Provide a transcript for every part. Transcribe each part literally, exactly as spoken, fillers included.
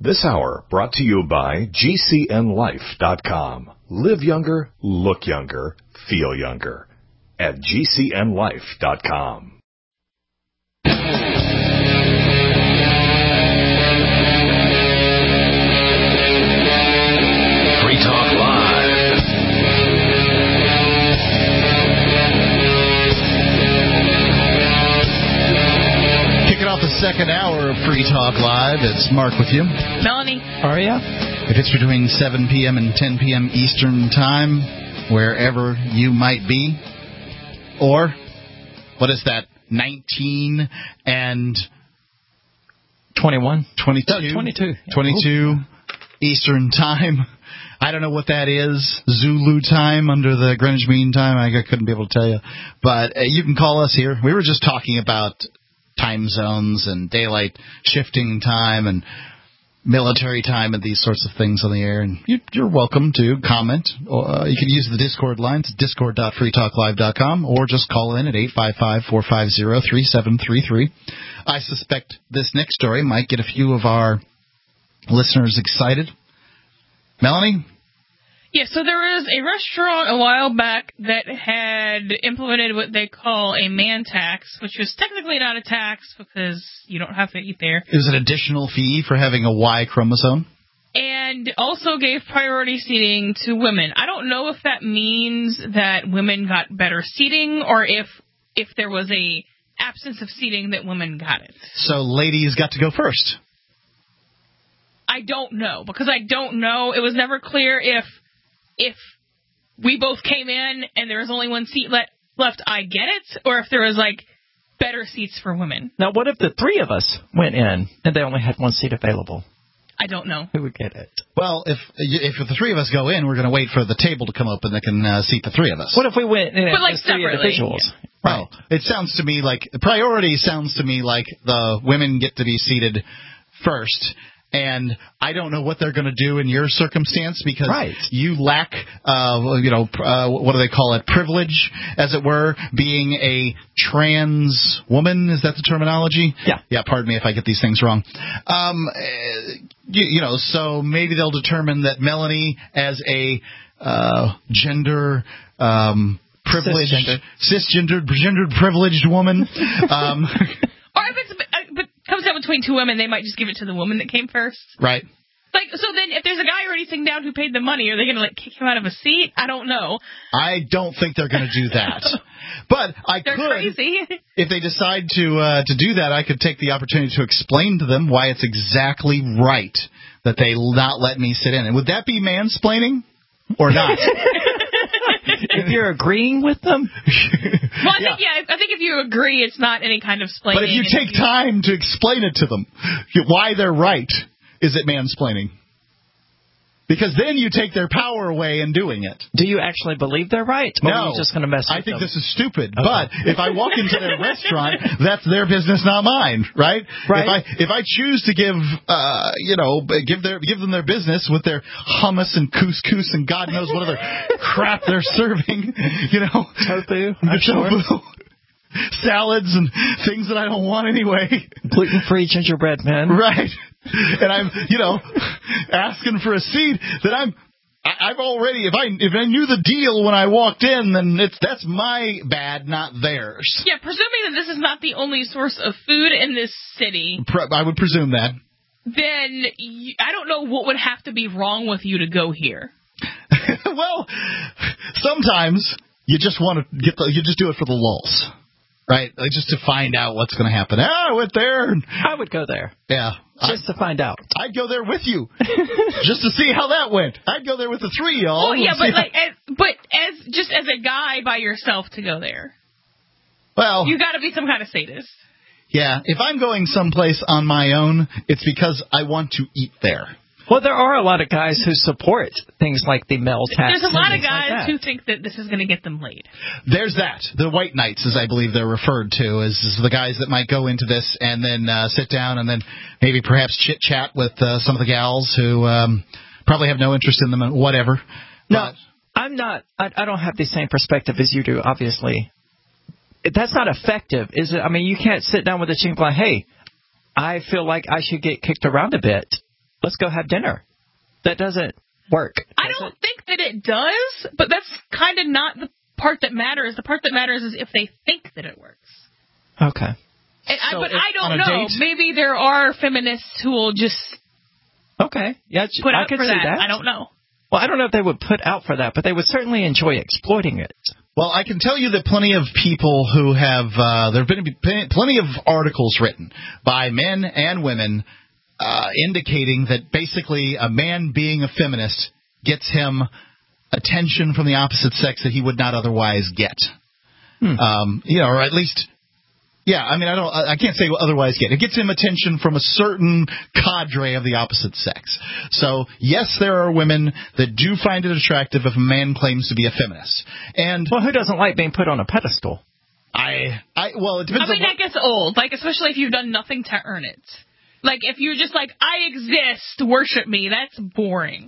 This hour brought to you by G C N life dot com. Live younger, look younger, feel younger. At G C N life dot com. Free Talk Live. Kicking off the second hour of Free Talk Live. It's Mark with you. Melanie. Aria. If it's between seven p.m. and ten p.m. Eastern Time, wherever you might be, or, what is that, nineteen and twenty-one? twenty-two? twenty-two. twenty-two Eastern Time. I don't know what that is. Zulu time under the Greenwich Mean Time. I couldn't be able to tell you. But uh, you can call us here. We were just talking about time zones and daylight shifting time and military time and these sorts of things on the air. And you, you're welcome to comment. Uh, you can use the Discord line. It's discord dot free talk live dot com, or just call in at eight five five, four five zero, three seven three three. I suspect this next story might get a few of our listeners excited. Melanie? Yeah, so there was a restaurant a while back that had implemented what they call a man tax, which was technically not a tax because you don't have to eat there. It was an additional fee for having a Y chromosome. And also gave priority seating to women. I don't know if that means that women got better seating or if if there was a absence of seating that women got it. So ladies got to go first. I don't know, because I don't know. It was never clear if if we both came in and there was only one seat le- left, I get it, or if there was, like, better seats for women. Now, what if the three of us went in and they only had one seat available? I don't know. Who would get it? Well, if if the three of us go in, we're going to wait for the table to come open that can uh, seat the three of us. What if we went in but, like, as three separately. individuals? Yeah. Well, it sounds to me like priority sounds to me like the women get to be seated first. And I don't know what they're going to do in your circumstance because right. you lack, uh, you know, uh, what do they call it, privilege, as it were, being a trans woman. Is that the terminology? Yeah. Yeah, pardon me if I get these things wrong. Um, you, you know, so maybe they'll determine that Melanie, as a uh, gender um, privileged, cisgender, cisgendered, gendered privileged woman. um, or if it's... But comes down between two women, they might just give it to the woman that came first. Right. Like, so then if there's a guy already sitting down who paid the money, are they going to, like, kick him out of a seat? I don't know. I don't think they're going to do that. But I they're could, crazy. if they decide to uh, to do that, I could take the opportunity to explain to them why it's exactly right that they not let me sit in. And would that be mansplaining or not? If you're agreeing with them? Well, I think, yeah, I think if you agree, it's not any kind of splaining. But if you take you... time to explain it to them, why they're right, is it mansplaining? Because then you take their power away in doing it. Do you actually believe they're right? Or No. are you just going to mess with I think them? this is stupid. Okay. But if I walk into their restaurant, that's their business, not mine, right? Right. If I if I choose to give uh you know give their give them their business with their hummus and couscous and God knows what other crap they're serving, you know, tofu, the sure. tofu. Salads and things that I don't want anyway. Gluten-free gingerbread men. Right. And I'm, you know, asking for a seat that I'm, I, I've already, if I if I knew the deal when I walked in, then it's that's my bad, not theirs. Yeah, presuming that this is not the only source of food in this city. Pre- I would presume that. Then you, I don't know what would have to be wrong with you to go here. Well, sometimes you just want to get the, you just do it for the lulz. Right, like just to find out what's going to happen. Ah, I went there. And, I would go there. Yeah. Just I, to find out. I'd go there with you. Just to see how that went. I'd go there with the three, y'all. Well, yeah, but like, as, but as just as a guy by yourself to go there. Well, you got to be some kind of sadist. Yeah, if I'm going someplace on my own, it's because I want to eat there. Well, there are a lot of guys who support things like the male tax. There's a lot of guys like who think that this is going to get them laid. There's that. The white knights, as I believe they're referred to, is, is the guys that might go into this and then uh, sit down and then maybe perhaps chit-chat with uh, some of the gals who um, probably have no interest in them and whatever. No, I'm not. I, I don't have the same perspective as you do, obviously. That's not effective, is it? I mean, you can't sit down with a chick and be like, hey, I feel like I should get kicked around a bit. let's go have dinner. That doesn't work. I don't it? think that it does, but that's kind of not the part that matters. The part that matters is if they think that it works. Okay. And so I, but if, I don't know. Date, Maybe there are feminists who will just okay. Yeah, put I out could for see that. that. I don't know. Well, I don't know if they would put out for that, but they would certainly enjoy exploiting it. Well, I can tell you that plenty of people who have uh, there have been plenty of articles written by men and women uh, indicating that basically a man being a feminist gets him attention from the opposite sex that he would not otherwise get. Hmm. Um, you know, or at least. Yeah, I mean, I don't. I can't say otherwise get. It gets him attention from a certain cadre of the opposite sex. So, yes, there are women that do find it attractive if a man claims to be a feminist. And well, who doesn't like being put on a pedestal? I, I, well, it depends. I mean, on what, that gets old. Like, especially if you've done nothing to earn it. Like, if you're just like, I exist, worship me. That's boring.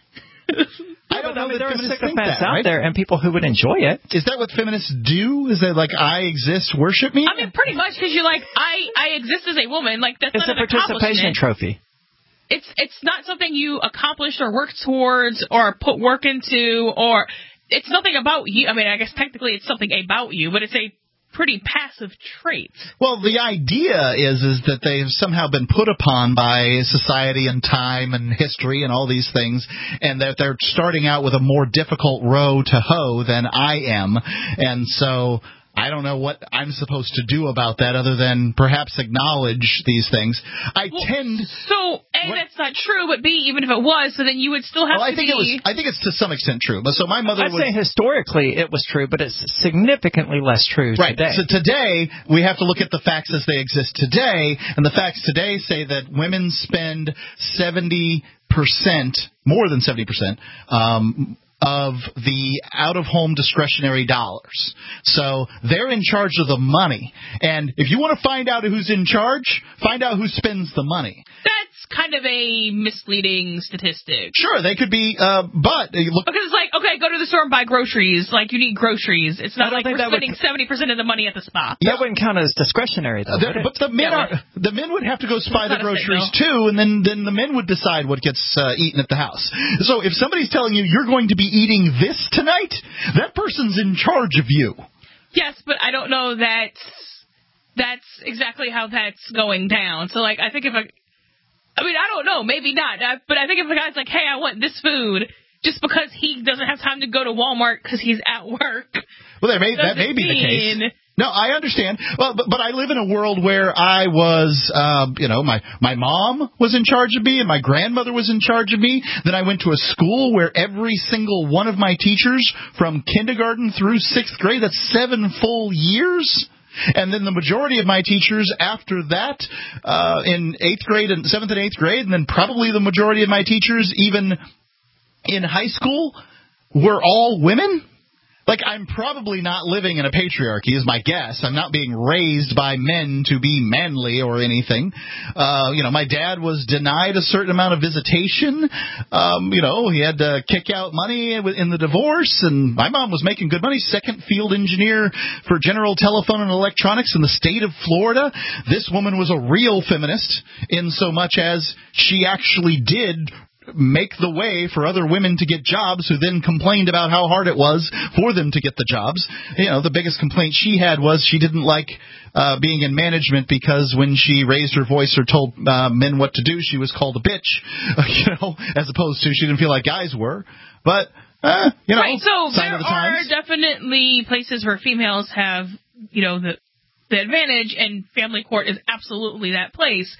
I don't know I mean, that there are feminists sycophants think that, out right? there and people who would enjoy it. Is that what feminists do? Is that like, I exist, worship me? I mean, pretty much, because you're like, I, I exist as a woman. Like, that's It's not a an participation accomplishment. trophy. It's it's not something you accomplish or work towards or put work into, or it's nothing about you. I mean, I guess technically it's something about you, but it's a pretty passive trait. Well, the idea is is that they've somehow been put upon by society and time and history and all these things, and that they're starting out with a more difficult row to hoe than I am, and so I don't know what I'm supposed to do about that other than perhaps acknowledge these things. I well, tend so A, what, that's not true, but B, even if it was, so then you would still have well, I to think be. it was. I think it's to some extent true. But so my mother I'd was. say historically it was true, but it's significantly less true Right. today. So today, we have to look at the facts as they exist today, and the facts today say that women spend seventy percent, more than seventy percent, um, of the out-of-home discretionary dollars. So they're in charge of the money. And if you want to find out who's in charge, find out who spends the money. That's kind of a misleading statistic. Sure, they could be, uh, but look. Because it's like, okay, go to the store and buy groceries. Like, you need groceries. It's not like we're spending would, seventy percent of the money at the spa. That wouldn't count as discretionary, though. The, but the men yeah, are the men would have to go buy the groceries thing, too, and then, then the men would decide what gets uh, eaten at the house. So if somebody's telling you you're going to be eating this tonight, that person's in charge of you. Yes, but I don't know that that's exactly how that's going down. So, like, I think if a I mean, I don't know, maybe not. I, but I think if a guy's like, hey, I want this food, just because he doesn't have time to go to Walmart because he's at work. Well, there may, that may be the mean, case. No, I understand. Well, but, but I live in a world where I was, uh, you know, my, my mom was in charge of me and my grandmother was in charge of me. Then I went to a school where every single one of my teachers from kindergarten through sixth grade, that's seven full years. And then the majority of my teachers after that, uh, in eighth grade and seventh and eighth grade, and then probably the majority of my teachers even in high school were all women. Like, I'm probably not living in a patriarchy, is my guess. I'm not being raised by men to be manly or anything. Uh, you know, my dad was denied a certain amount of visitation. Um, you know, he had to kick out money in the divorce, and my mom was making good money, second field engineer for General Telephone and Electronics in the state of Florida. This woman was a real feminist in so much as she actually did make the way for other women to get jobs who then complained about how hard it was for them to get the jobs. You know, the biggest complaint she had was she didn't like uh, being in management because when she raised her voice or told uh, men what to do, she was called a bitch, you know, as opposed to she didn't feel like guys were. But, uh, you know, right, so sign there of the are times. definitely places where females have, you know, the the advantage, and family court is absolutely that place.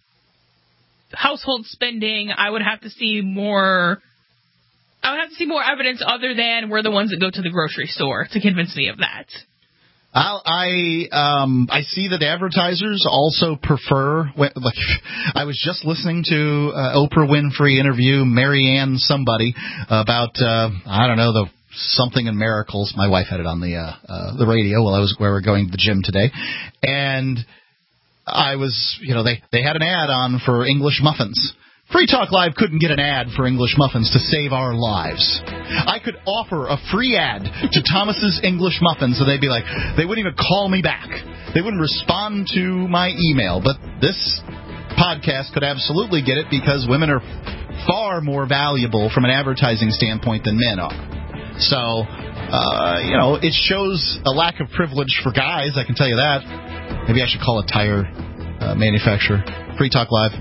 Household spending, I would have to see more. I would have to see more evidence other than we're the ones that go to the grocery store to convince me of that. I'll, I um I see that advertisers also prefer. Like, I was just listening to uh, Oprah Winfrey interview Marianne somebody about uh, I don't know the something in miracles. My wife had it on the uh, uh, the radio while I was where we were going to the gym today, and I was, you know, they, they had an ad on for English muffins. Free Talk Live couldn't get an ad for English muffins to save our lives. I could offer a free ad to Thomas's English Muffins, and they'd be like, they wouldn't even call me back. They wouldn't respond to my email. But this podcast could absolutely get it because women are far more valuable from an advertising standpoint than men are. So, uh, you know, it shows a lack of privilege for guys, I can tell you that. Maybe I should call a tire uh, manufacturer. Free Talk Live.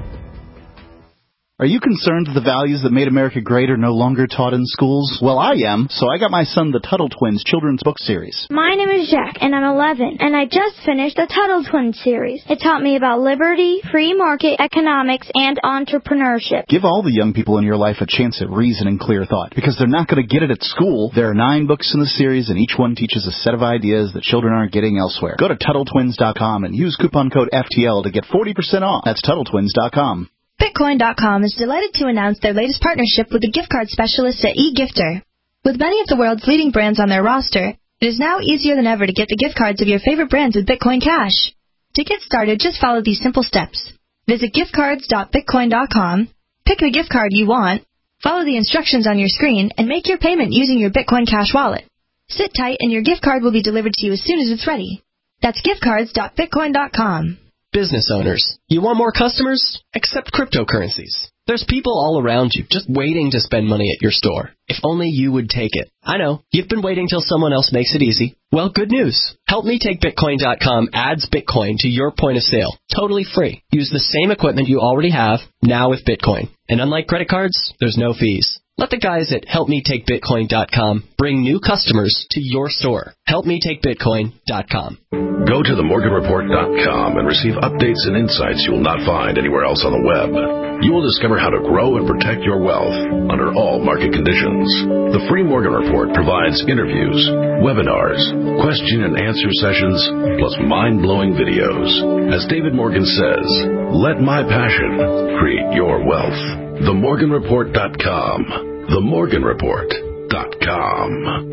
Are you concerned that the values that made America great are no longer taught in schools? Well, I am, so I got my son the Tuttle Twins children's book series. My name is Jack, and I'm eleven, and I just finished the Tuttle Twins series. It taught me about liberty, free market, economics, and entrepreneurship. Give all the young people in your life a chance at reason and clear thought, because they're not going to get it at school. There are nine books in the series, and each one teaches a set of ideas that children aren't getting elsewhere. Go to Tuttle Twins dot com and use coupon code F T L to get forty percent off. That's Tuttle Twins dot com. Bitcoin dot com is delighted to announce their latest partnership with the gift card specialists at eGifter. With many of the world's leading brands on their roster, it is now easier than ever to get the gift cards of your favorite brands with Bitcoin Cash. To get started, just follow these simple steps. Visit gift cards dot bitcoin dot com, pick the gift card you want, follow the instructions on your screen, and make your payment using your Bitcoin Cash wallet. Sit tight and your gift card will be delivered to you as soon as it's ready. That's gift cards dot bitcoin dot com. Business owners, you want more customers? Accept cryptocurrencies. There's people all around you just waiting to spend money at your store. If only you would take it. I know, you've been waiting till someone else makes it easy. Well, good news. Help Me Take Bitcoin dot com adds Bitcoin to your point of sale, totally free. Use the same equipment you already have, now with Bitcoin. And unlike credit cards, there's no fees. Let the guys at Help Me Take Bitcoin dot com bring new customers to your store. Help Me Take Bitcoin dot com. Go to the morgan report dot com and receive updates and insights you will not find anywhere else on the web. You will discover how to grow and protect your wealth under all market conditions. The Free Morgan Report provides interviews, webinars, question and answer sessions, plus mind-blowing videos. As David Morgan says, let my passion create your wealth. the morgan report dot com. the morgan report dot com.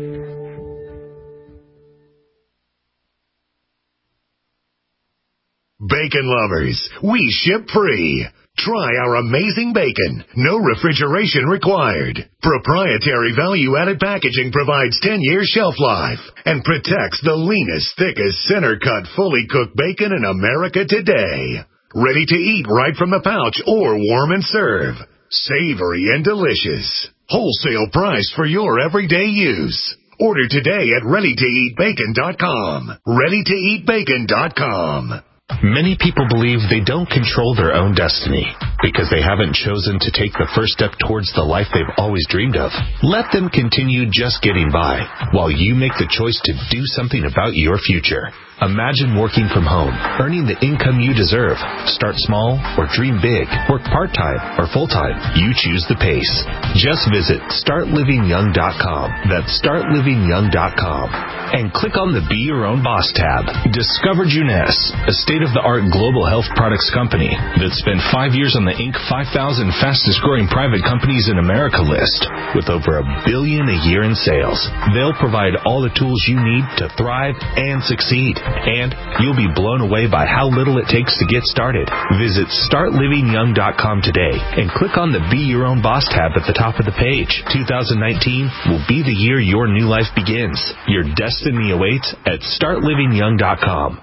Bacon lovers, we ship free. Try our amazing bacon. No refrigeration required. Proprietary value-added packaging provides ten years shelf life and protects the leanest, thickest, center-cut, fully cooked bacon in America today. Ready to eat right from the pouch or warm and serve. Savory and delicious. Wholesale price for your everyday use. Order today at ready to eat bacon dot com. ready to eat bacon dot com. Many people believe they don't control their own destiny because they haven't chosen to take the first step towards the life they've always dreamed of. Let them continue just getting by while you make the choice to do something about your future. Imagine working from home, earning the income you deserve. Start small or dream big. Work part-time or full-time. You choose the pace. Just visit start living young dot com. That's start living young dot com. And click on the Be Your Own Boss tab. Discover Juness, a state-of-the-art global health products company that spent five years on the Inc five thousand fastest-growing private companies in America list with over a billion a year in sales. They'll provide all the tools you need to thrive and succeed. And you'll be blown away by how little it takes to get started. Visit start living young dot com today and click on the Be Your Own Boss tab at the top of the page. two thousand nineteen will be the year your new life begins. Your destiny awaits at start living young dot com.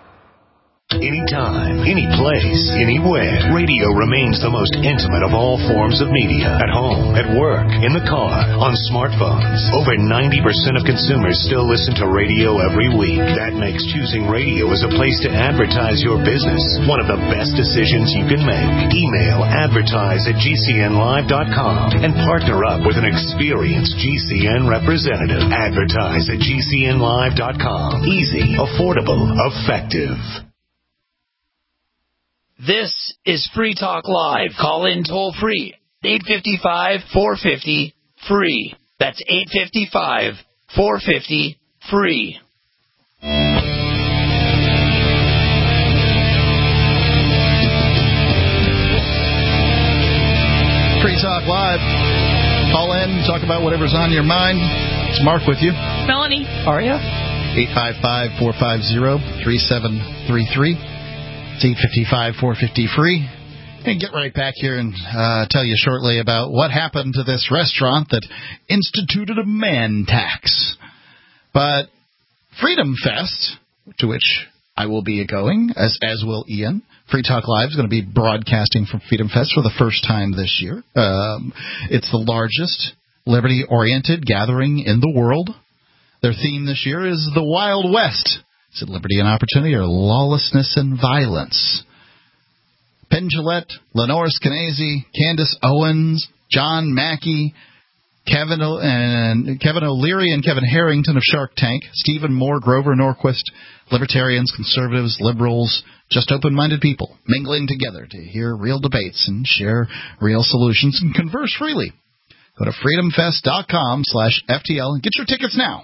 Anytime, any place, anywhere. Radio remains the most intimate of all forms of media. At home, at work, in the car, on smartphones. Over ninety percent of consumers still listen to radio every week. That makes choosing radio as a place to advertise your business one of the best decisions you can make. Email advertise at G C N live dot com and partner up with an experienced G C N representative. Advertise at G C N live dot com. Easy, affordable, effective. This is Free Talk Live. Call in toll free. eight five five, four five zero, free. That's eight five five, four five zero, free. Free Talk Live. Call in, talk about whatever's on your mind. It's Mark with you. Melanie. Aria. eight five five, four five zero, three seven three three. It's eight five five, four five zero, free. And get right back here and uh, tell you shortly about what happened to this restaurant that instituted a man tax. But Freedom Fest, to which I will be going, as as will Ian. Free Talk Live is going to be broadcasting from Freedom Fest for the first time this year. Um, it's the largest liberty-oriented gathering in the world. Their theme this year is the Wild West. Is it liberty and opportunity or lawlessness and violence? Penn Jillette, Lenore Skenazy, Candace Owens, John Mackey, Kevin o- and Kevin O'Leary and Kevin Harrington of Shark Tank, Stephen Moore, Grover Norquist, libertarians, conservatives, liberals, just open-minded people mingling together to hear real debates and share real solutions and converse freely. Go to freedomfest.com slash FTL and get your tickets now.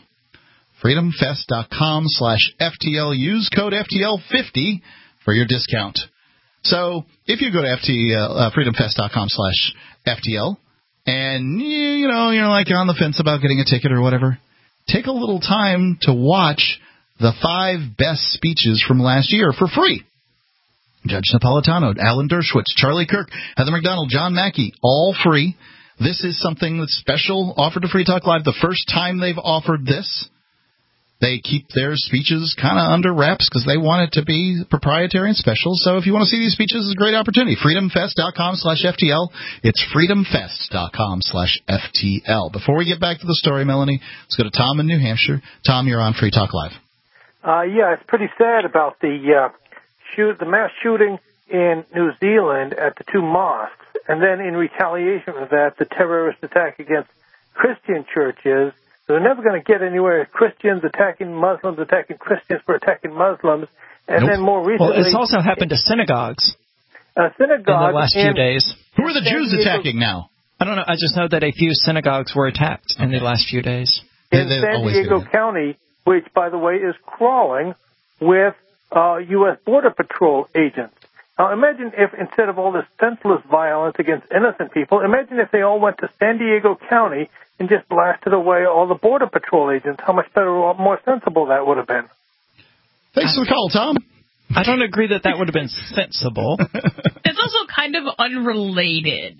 freedomfest.com slash FTL. Use code F T L fifty for your discount. So if you go to F T L, uh, freedomfest.com slash FTL and, you, you know, you're like on the fence about getting a ticket or whatever, take a little time to watch the five best speeches from last year for free. Judge Napolitano, Alan Dershowitz, Charlie Kirk, Heather McDonald, John Mackey, all free. This is something that's special, offered to Free Talk Live. The first time they've offered this, they keep their speeches kind of under wraps because they want it to be proprietary and special. So if you want to see these speeches, it's a great opportunity. freedomfest.com slash FTL. It's freedomfest.com slash FTL. Before we get back to the story, Melanie, let's go to Tom in New Hampshire. Tom, you're on Free Talk Live. Uh, yeah, it's pretty sad about the uh, shoot, the mass shooting in New Zealand at the two mosques, and then in retaliation for that, the terrorist attack against Christian churches. So they're never going to get anywhere. Christians attacking Muslims, attacking Christians for attacking Muslims, and nope. then more recently, well, it's also happened to synagogues. Uh, synagogues in the last few days. Who are the Jews attacking now? I don't know. I just know that a few synagogues were attacked in the last few days. In San Diego County, which, by the way, is crawling with uh, U S Border Patrol agents. Now, imagine if instead of all this senseless violence against innocent people, imagine if they all went to San Diego County and just blasted away all the Border Patrol agents. How much better or more sensible that would have been. Thanks for the call, Tom. I don't agree that that would have been sensible. It's also kind of unrelated.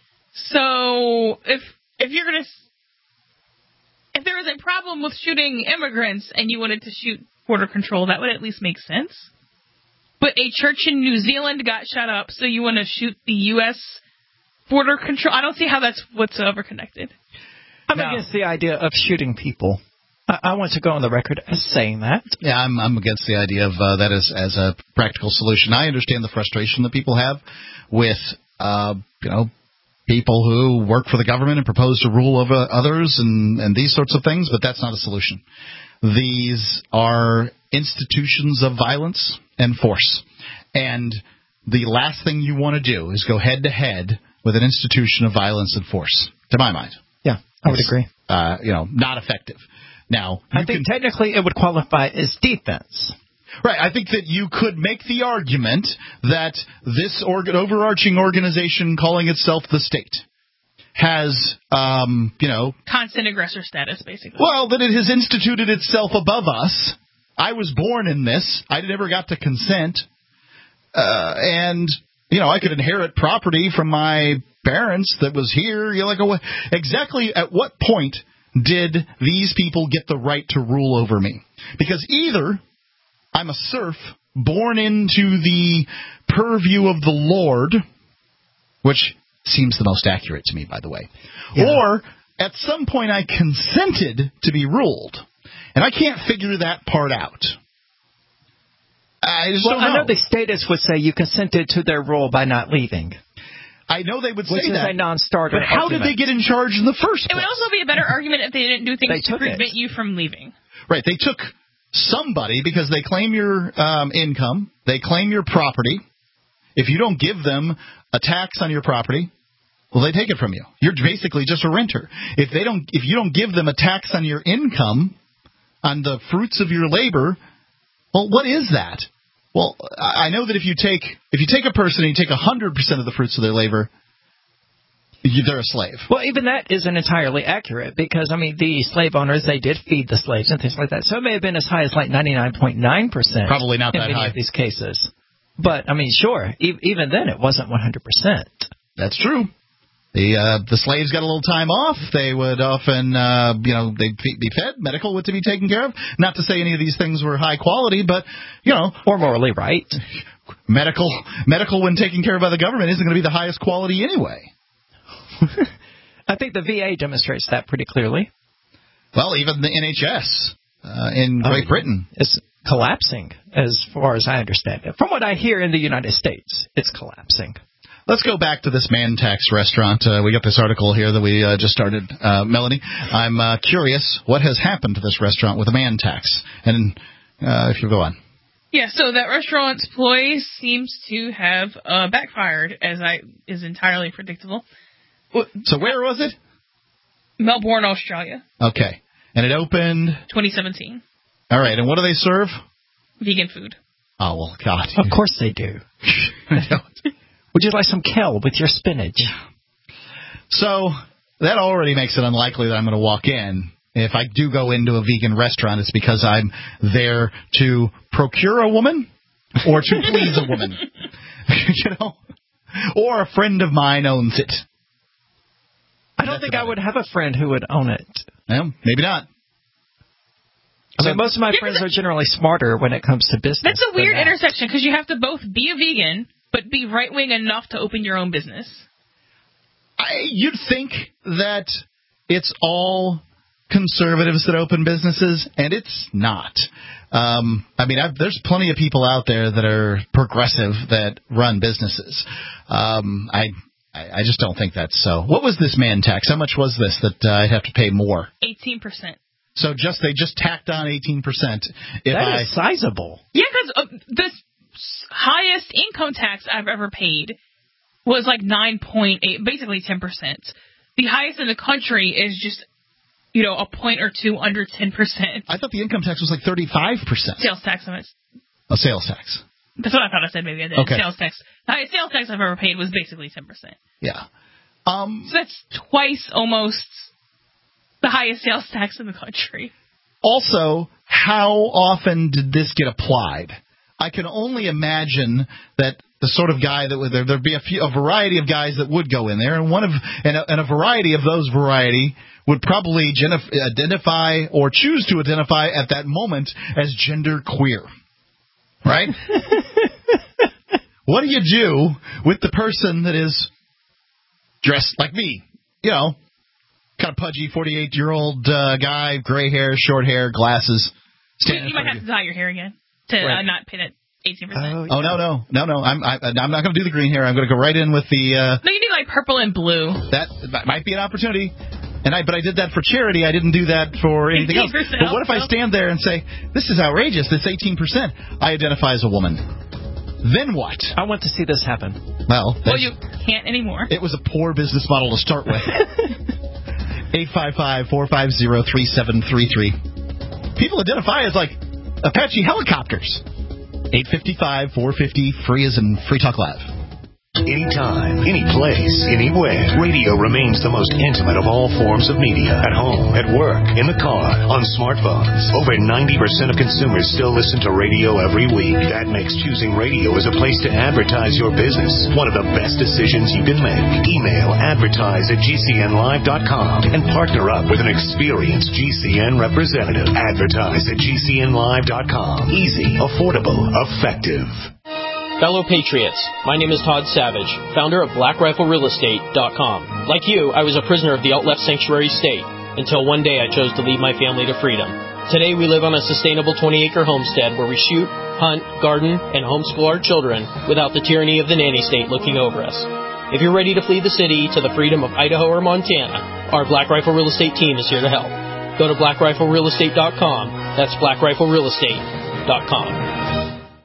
So if if you're going to... If there was a problem with shooting immigrants and you wanted to shoot border control, that would at least make sense. But a church in New Zealand got shut up, so you want to shoot the U S border control? I don't see how that's whatsoever connected. I'm no. against the idea of shooting people. I, I want to go on the record as saying that. Yeah, I'm, I'm against the idea of uh, that as, as a practical solution. I understand the frustration that people have with, uh, you know, people who work for the government and propose to rule over others and, and these sorts of things, but that's not a solution. These are institutions of violence and force. And the last thing you want to do is go head-to-head with an institution of violence and force, to my mind. Yeah, I would it's, agree. Uh, you know, not effective. Now, I think can, technically it would qualify as defense. Right. I think that you could make the argument that this organ, overarching organization calling itself the state has, um, you know... constant aggressor status, basically. Well, that it has instituted itself above us. I was born in this. I never got to consent. Uh, and, you know, I could inherit property from my parents that was here. You're like, oh, exactly at what point did these people get the right to rule over me? Because either I'm a serf born into the purview of the Lord, which seems the most accurate to me, by the way, yeah. or at some point I consented to be ruled. And I can't figure that part out. I just well, don't know. I know the statists would say you consented to their rule by not leaving. I know they would say Which is that. a non-starter. But how argument. did they get in charge in the first place? It would also be a better argument if they didn't do things to prevent it. you from leaving. Right. They took somebody because they claim your um, income. They claim your property. If you don't give them a tax on your property, well, they take it from you. You're basically just a renter. If they don't, if you don't give them a tax on your income, on the fruits of your labor, well, what is that? Well, I know that if you take if you take a person and you take one hundred percent of the fruits of their labor, they're a slave. Well, even that isn't entirely accurate because, I mean, the slave owners, they did feed the slaves and things like that. So it may have been as high as like ninety-nine point nine percent. Probably not that in many high. of these cases. But, I mean, sure, e- even then it wasn't one hundred percent. That's true. The uh, the slaves got a little time off. They would often, uh, you know, they'd be fed, medical would to be taken care of. Not to say any of these things were high quality, but, you know. Or morally right. Medical, medical when taken care of by the government isn't going to be the highest quality anyway. I think the V A demonstrates that pretty clearly. Well, even the N H S uh, in Great um, Britain is collapsing, as far as I understand it. From what I hear in the United States, it's collapsing. Let's go back to this Mantax restaurant. Uh, we got this article here that we uh, just started, uh, Melanie. I'm uh, curious what has happened to this restaurant with the Mantax. And uh, if you go on. Yeah, so that restaurant's ploy seems to have uh, backfired, as I is entirely predictable. So where was it? Melbourne, Australia. Okay. And it opened? twenty seventeen. All right. And what do they serve? Vegan food. Oh, well, God. Of course they do. Would you like some kale with your spinach? So that already makes it unlikely that I'm going to walk in. If I do go into a vegan restaurant, it's because I'm there to procure a woman or to please a woman. You know? Or a friend of mine owns it. I don't think I would have a friend who would own it. Well, maybe not. I mean, most of my friends are generally smarter when it comes to business. That's a weird that. intersection because you have to both be a vegan but be right-wing enough to open your own business. I, you'd think that it's all conservatives that open businesses, and it's not. Um, I mean, I've, there's plenty of people out there that are progressive that run businesses. Um, I, I I just don't think that's so. What was this Mantax? How much was this that uh, I'd have to pay more? eighteen percent. So just they just tacked on eighteen percent. If that I, is sizable. Yeah, because uh, the highest income tax I've ever paid was like nine point eight, basically ten percent. The highest in the country is just, you know, a point or two under ten percent. I thought the income tax was like thirty-five percent. Sales tax on it. A sales tax. That's what I thought I said. Maybe I did. Okay. Sales tax. The highest sales tax I've ever paid was basically ten percent. Yeah. Um, so that's twice almost the highest sales tax in the country. Also, how often did this get applied? I can only imagine that the sort of guy that would there there'd be a, few, a variety of guys that would go in there, and one of and a, and a variety of those variety would probably genif- identify or choose to identify at that moment as gender queer, right? What do you do with the person that is dressed like me? You know, kind of pudgy, forty-eight-year-old uh, guy, gray hair, short hair, glasses. You, you might have to dye your hair again to uh, not pay that eighteen percent. Oh, oh no, no, no, no! I'm I, I'm not going to do the green hair. I'm going to go right in with the. Uh, no, you do like purple and blue. That, that might be an opportunity. And I, but I did that for charity. I didn't do that for anything else. But what if I stand there and say, "This is outrageous. This eighteen percent." I identify as a woman. Then what? I want to see this happen. Well, well, you can't anymore. It was a poor business model to start with. Eight five five four five zero three seven three three. People identify as like Apache helicopters. Eight fifty five four fifty free as in Free Talk Live. Anytime, any place, anywhere. Radio remains the most intimate of all forms of media. At home, at work, in the car, on smartphones. Over ninety percent of consumers still listen to radio every week. That makes choosing radio as a place to advertise your business one of the best decisions you can make. Email advertise at G C N live dot com and partner up with an experienced G C N representative. Advertise at G C N live dot com. Easy, affordable, effective. Fellow Patriots, my name is Todd Savage, founder of Black Rifle Real Estate dot com. Like you, I was a prisoner of the alt-left sanctuary state, until one day I chose to lead my family to freedom. Today we live on a sustainable twenty-acre homestead where we shoot, hunt, garden, and homeschool our children without the tyranny of the nanny state looking over us. If you're ready to flee the city to the freedom of Idaho or Montana, our Black Rifle Real Estate team is here to help. Go to Black Rifle Real Estate dot com. That's Black Rifle Real Estate dot com.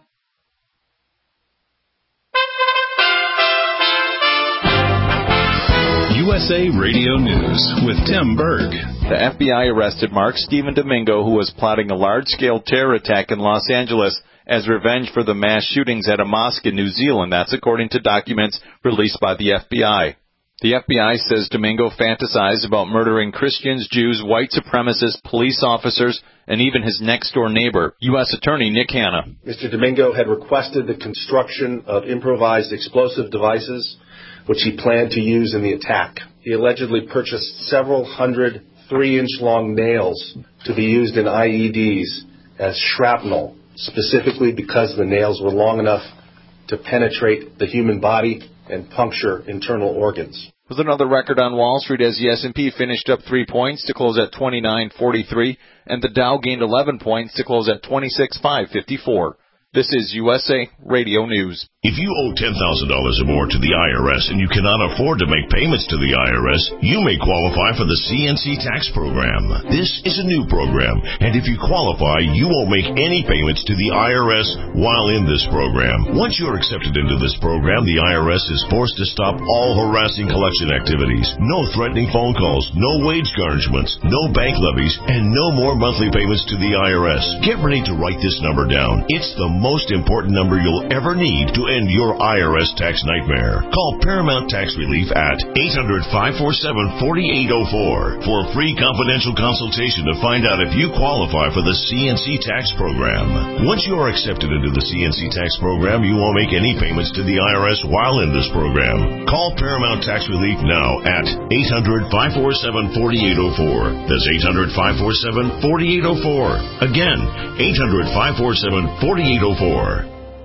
U S A Radio News with Tim Berg. The F B I arrested Mark Stephen Domingo, who was plotting a large-scale terror attack in Los Angeles as revenge for the mass shootings at a mosque in New Zealand. That's according to documents released by the F B I. The F B I says Domingo fantasized about murdering Christians, Jews, white supremacists, police officers, and even his next-door neighbor, U S Attorney Nick Hanna. Mister Domingo had requested the construction of improvised explosive devices, which he planned to use in the attack. He allegedly purchased several hundred three-inch-long nails to be used in I E Ds as shrapnel, specifically because the nails were long enough to penetrate the human body and puncture internal organs. With another record on Wall Street as the S and P finished up three points to close at twenty-nine forty-three, and the Dow gained eleven points to close at twenty-six five fifty-four. This is U S A Radio News. If you owe ten thousand dollars or more to the I R S and you cannot afford to make payments to the I R S, you may qualify for the C N C tax program. This is a new program, and if you qualify, you won't make any payments to the I R S while in this program. Once you're accepted into this program, the I R S is forced to stop all harassing collection activities. No threatening phone calls, no wage garnishments, no bank levies, and no more monthly payments to the I R S. Get ready to write this number down. It's the most important number you'll ever need to end your I R S tax nightmare. Call Paramount Tax Relief at eight hundred, five four seven, four eight zero four for a free confidential consultation to find out if you qualify for the C N C tax program. Once you are accepted into the C N C tax program, you won't make any payments to the I R S while in this program. Call Paramount Tax Relief now at eight hundred, five four seven, four eight zero four. That's eight hundred, five four seven, four eight zero four. Again, eight hundred, five four seven, four eight zero four.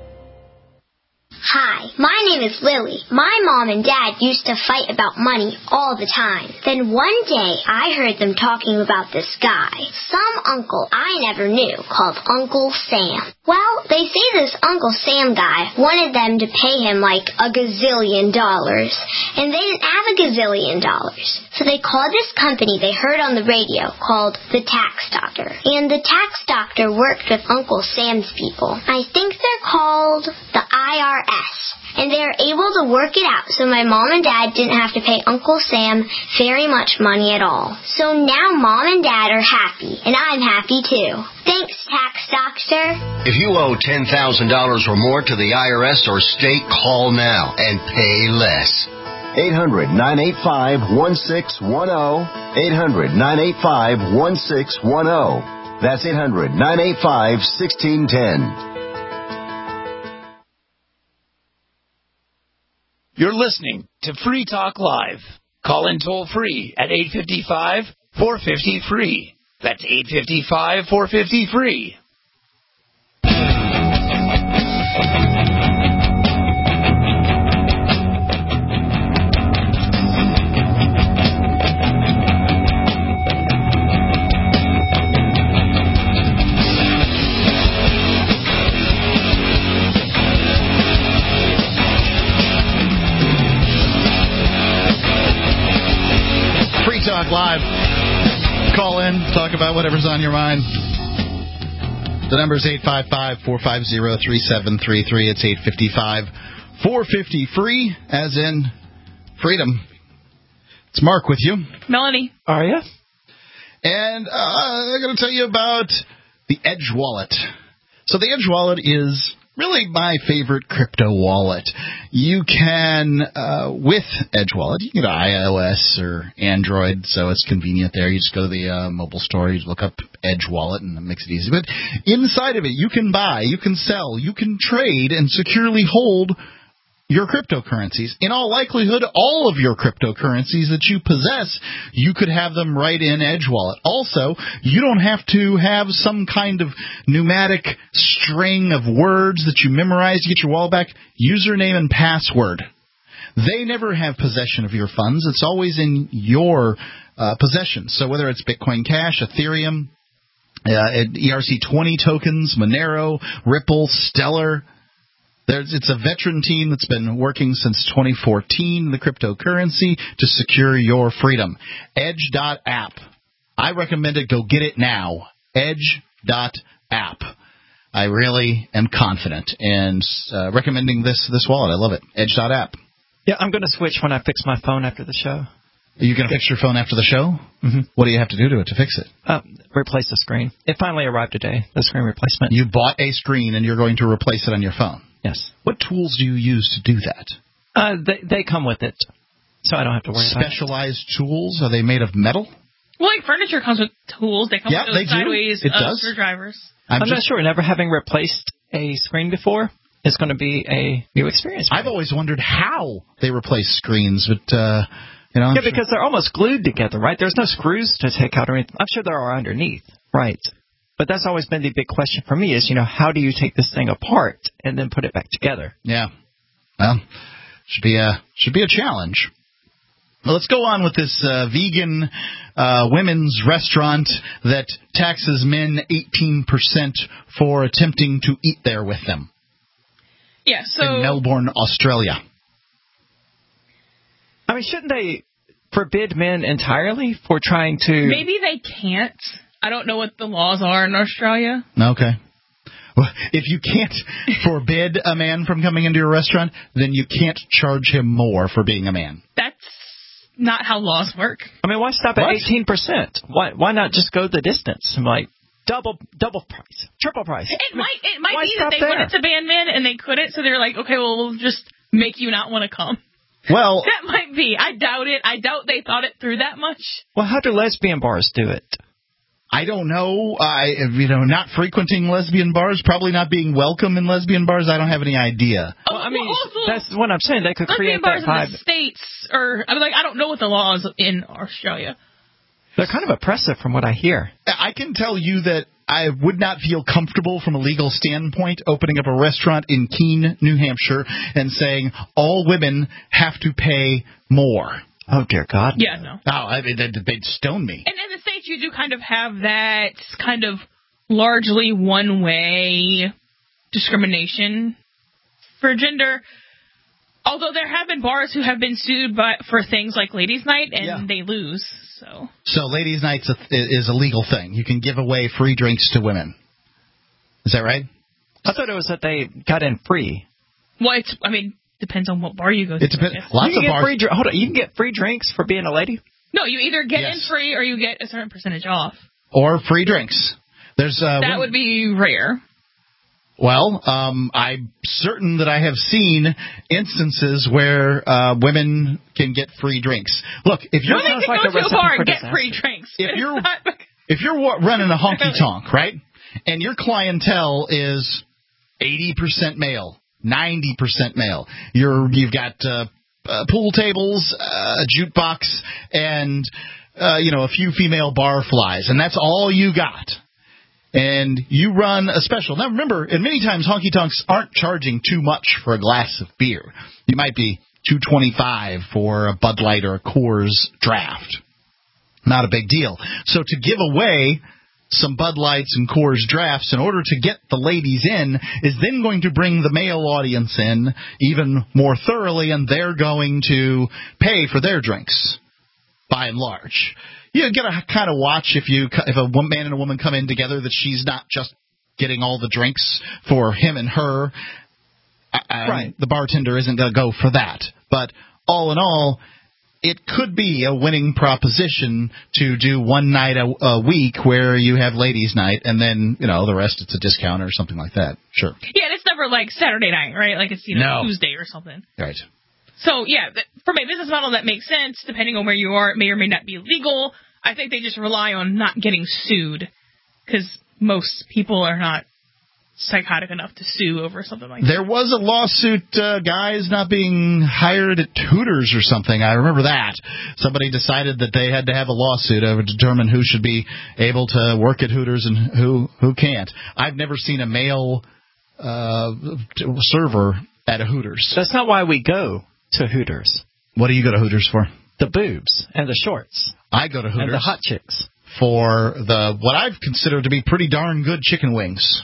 Hi, my name is Lily. My mom and dad used to fight about money all the time. Then one day, I heard them talking about this guy, some uncle I never knew, called Uncle Sam. Well, they say this Uncle Sam guy wanted them to pay him like a gazillion dollars, and they didn't have a gazillion dollars. So they called this company they heard on the radio called the Tax Doctor. And the Tax Doctor worked with Uncle Sam's people. I think they're called the I R S. And they were able to work it out so my mom and dad didn't have to pay Uncle Sam very much money at all. So now mom and dad are happy, and I'm happy too. Thanks, Tax Doctor. If you owe ten thousand dollars or more to the I R S or state, call now and pay less. eight hundred, nine eight five, one six one zero. eight hundred, nine eight five, one six one zero. That's eight hundred, nine eight five, one six one zero. You're listening to Free Talk Live. Call in toll free at eight five five, four five zero, free. That's eight five five, four five zero, free. Talk Live. Call in, talk about whatever's on your mind. The number is eight five five, four five zero, three seven three three. It's eight five five, four five zero, free, as in freedom. It's Mark with you. Melanie. Are you? And uh, I'm going to tell you about the Edge Wallet. So the Edge Wallet is really my favorite crypto wallet. You can, uh, with Edge Wallet, you can get iOS or Android, so it's convenient there. You just go to the uh, mobile store, you look up Edge Wallet, and it makes it easy. But inside of it, you can buy, you can sell, you can trade, and securely hold your cryptocurrencies. In all likelihood, all of your cryptocurrencies that you possess, you could have them right in Edge Wallet. Also, you don't have to have some kind of pneumatic string of words that you memorize to get your wallet back. Username and password. They never have possession of your funds. It's always in your uh, possession. So whether it's Bitcoin Cash, Ethereum, uh, E R C twenty tokens, Monero, Ripple, Stellar, There's, it's a veteran team that's been working since twenty fourteen, the cryptocurrency, to secure your freedom. Edge dot app. I recommend it. Go get it now. Edge dot app. I really am confident in uh, recommending this this wallet. I love it. Edge dot app. Yeah, I'm going to switch when I fix my phone after the show. Are you going to fix your phone after the show? Mm-hmm. What do you have to do to it to fix it? Uh, replace the screen. It finally arrived today, the screen replacement. You bought a screen and you're going to replace it on your phone? Yes. What tools do you use to do that? Uh, they, they come with it. so I don't have to worry about it. Specialized tools? Are they made of metal? Well, like furniture comes with tools. They come Yeah, with they those do. sideways It uh, does. screwdrivers. I'm, I'm not just- sure. Never having replaced a screen before is going to be a new experience. I've always wondered how they replace screens, but, uh, you know. I'm Yeah, sure- because they're almost glued together, right? There's no screws to take out or anything. I'm sure there are underneath, right? But that's always been the big question for me is, you know, how do you take this thing apart and then put it back together? Yeah. Well, should be a should be a challenge. Well, let's go on with this uh, vegan uh, women's restaurant that taxes men eighteen percent for attempting to eat there with them. Yeah, so in Melbourne, Australia. I mean, shouldn't they forbid men entirely for trying to... maybe they can't. I don't know what the laws are in Australia. Okay. Well, if you can't forbid a man from coming into your restaurant, then you can't charge him more for being a man. That's not how laws work. I mean, why stop What? at eighteen percent? Why why not just go the distance? I'm like, double double price, triple price. It might it might Why be that stop they there? wanted to ban men and they couldn't, so they're like, okay, well, we'll just make you not want to come. Well, That might be. I doubt it. I doubt they thought it through that much. Well, how do lesbian bars do it? I don't know. I, you know, not frequenting lesbian bars, probably not being welcome in lesbian bars. I don't have any idea. Well, I mean, that's what I'm saying. They could Lesbian create bars that vibe. in the States, or I mean, like, I don't know what the laws in Australia. They're kind of oppressive from what I hear. I can tell you that I would not feel comfortable from a legal standpoint opening up a restaurant in Keene, New Hampshire, and saying all women have to pay more. Oh, dear God. Yeah, no. Oh, I mean, they'd, they'd stone me. And in the States, you do kind of have that kind of largely one-way discrimination for gender. Although there have been bars who have been sued by, for things like Ladies' Night, and Yeah. they lose. So So ladies' nights is a legal thing. You can give away free drinks to women. Is that right? I thought it was that they got in free. Well, it's, I mean, depends on what bar you go to. It depends. I guess. Lots you can of get bars. free dr- hold on, you can get free drinks for being a lady? No, you either get Yes. in free or you get a certain percentage off. Or free drinks. There's uh, That women- would be rare. Well, um, I'm certain that I have seen instances where uh, women can get free drinks. Look, if you're Women can go to a bar and get free drinks. If It's you're not- if you're wa- running a honky tonk, right, and your clientele is eighty percent male, ninety percent male, you're you've got uh, uh, pool tables, uh, a jukebox, and uh, you know a few female barflies, and that's all you got. And you run a special. Now, remember, and many times honky-tonks aren't charging too much for a glass of beer. You might be two twenty-five for a Bud Light or a Coors draft. Not a big deal. So to give away some Bud Lights and Coors drafts in order to get the ladies in is then going to bring the male audience in even more thoroughly, and they're going to pay for their drinks, by and large. You got to kind of watch if you if a one man and a woman come in together that she's not just getting all the drinks for him and her. I, I Right. mean, the bartender isn't going to go for that. But all in all, it could be a winning proposition to do one night a, a week where you have ladies' night, and then you know the rest it's a discount or something like that. Sure. Yeah, and it's never like Saturday night, right? Like it's you know No. Tuesday or something. Right. So yeah, th- from a business model that makes sense, depending on where you are, it may or may not be legal. I think they just rely on not getting sued, because most people are not psychotic enough to sue over something like that. There was a lawsuit, uh, guys not being hired at Hooters or something. I remember that. Somebody decided that they had to have a lawsuit over to determine who should be able to work at Hooters and who, who can't. I've never seen a male uh, server at a Hooters. That's not why we go to Hooters. What do you go to Hooters for? The boobs and the shorts. I go to Hooters And the hot chicks. for the what I've considered to be pretty darn good chicken wings.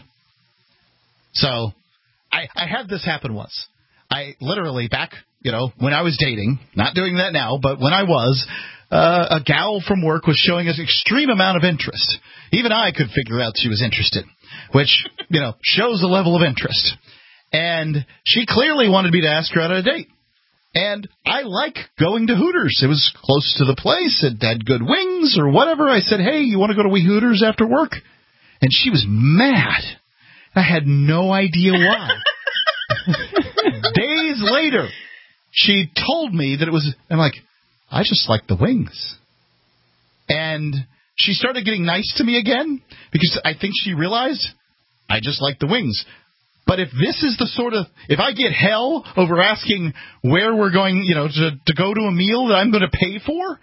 So I, I had this happen once. I literally back, you know, when I was dating, not doing that now, but when I was, uh, a gal from work was showing us extreme amount of interest. Even I could figure out she was interested, which, you know, shows the level of interest. And she clearly wanted me to ask her out on a date. And I like going to Hooters. It was close to the place. It had good wings or whatever. I said, hey, you want to go to Wee Hooters after work? And she was mad. I had no idea why. Days later, she told me that it was, I'm like, I just like the wings. And she started getting nice to me again because I think she realized I just like the wings. But if this is the sort of, if I get hell over asking where we're going, you know, to, to go to a meal that I'm going to pay for,